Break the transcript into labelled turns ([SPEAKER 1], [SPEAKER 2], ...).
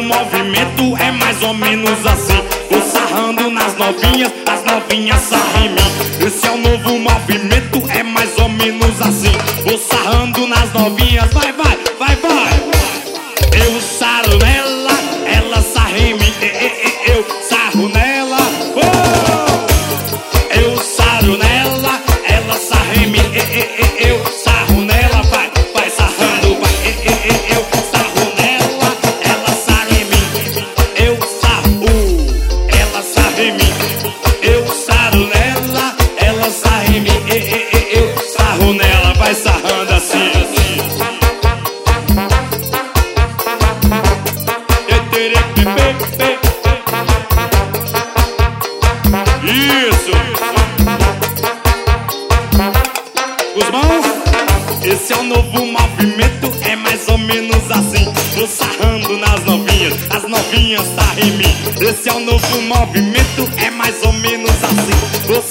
[SPEAKER 1] movimento é mais ou menos assim. Vou sarrando nas novinhas, as novinhas sarram em mim. Esse é o novo movimento, é mais ou menos assim. Vou sarrando nas novinhas, vai, vai, vai, vai. Eu sarro nela, ela sarra em mim. Eu sarro nela, oh! Eu sarro nela, ela sarra em mim. Eu sarro nela, vai, vai sarrando, vai. Eu sarro nela, ela sarra em mim. Eu sarro, ela sarra em mim. Eu sarro nela, ela sarra em mim. Eu sarro nela, vai sarrando assim, assim. Isso. Guzmão, esse é o novo movimento, é mais ou menos assim. Vou sarrando nas novinhas, as novinhas sarram em mim. Esse é o novo movimento, é mais ou menos assim. Vou